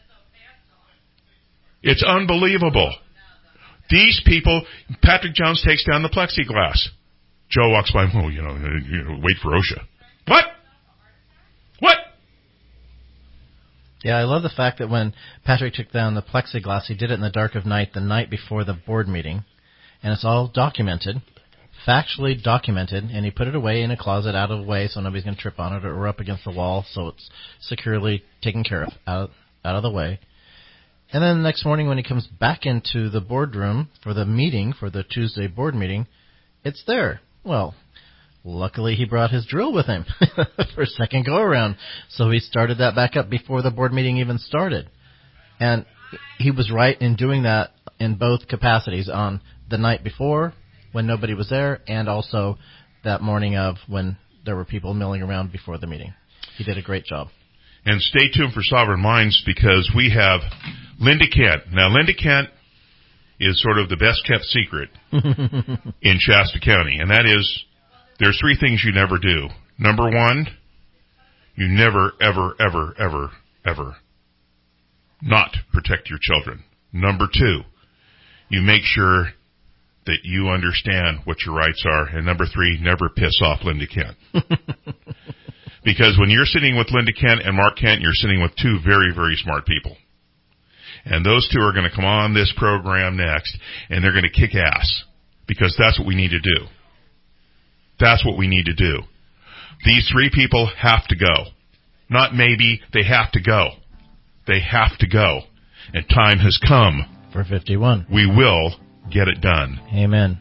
It's unbelievable. These people, Patrick Jones takes down the plexiglass. Joe walks by, oh, you know, you know, wait for OSHA. What? What? Yeah, I love the fact that when Patrick took down the plexiglass, he did it in the dark of night, the night before the board meeting. And it's all documented, factually documented, and he put it away in a closet out of the way so nobody's going to trip on it, or up against the wall so it's securely taken care of, out, out of the way. And then the next morning when he comes back into the boardroom for the meeting, for the Tuesday board meeting, it's there. Well, luckily he brought his drill with him for a second go-around, so he started that back up before the board meeting even started. And he was right in doing that in both capacities, on the night before when nobody was there, and also that morning of when there were people milling around before the meeting. He did a great job. And stay tuned for Sovereign Minds, because we have Linda Kent. Now, Linda Kent is sort of the best-kept secret in Shasta County, and that is there's three things you never do. Number one, you never, ever, ever, ever, ever not protect your children. Number two, you make sure that you understand what your rights are. And number three, never piss off Linda Kent. Because when you're sitting with Linda Kent and Mark Kent, you're sitting with two very, very smart people. And those two are going to come on this program next, and they're going to kick ass. Because that's what we need to do. That's what we need to do. These three people have to go. Not maybe, they have to go. They have to go. And time has come. For fifty-one. We will get it done. Amen.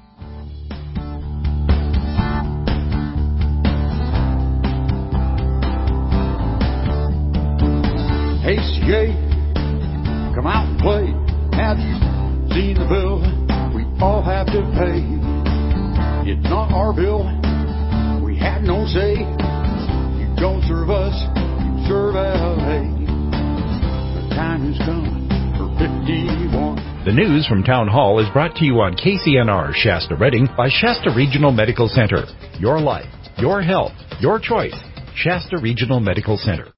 Hey, C A, come out and play. Have you seen the bill we all have to pay? It's not our bill. We had no say. You don't serve us, you serve L A. The time has come for fifty-one. The news from Town Hall is brought to you on K C N R Shasta Redding by Shasta Regional Medical Center. Your life, your health, your choice. Shasta Regional Medical Center.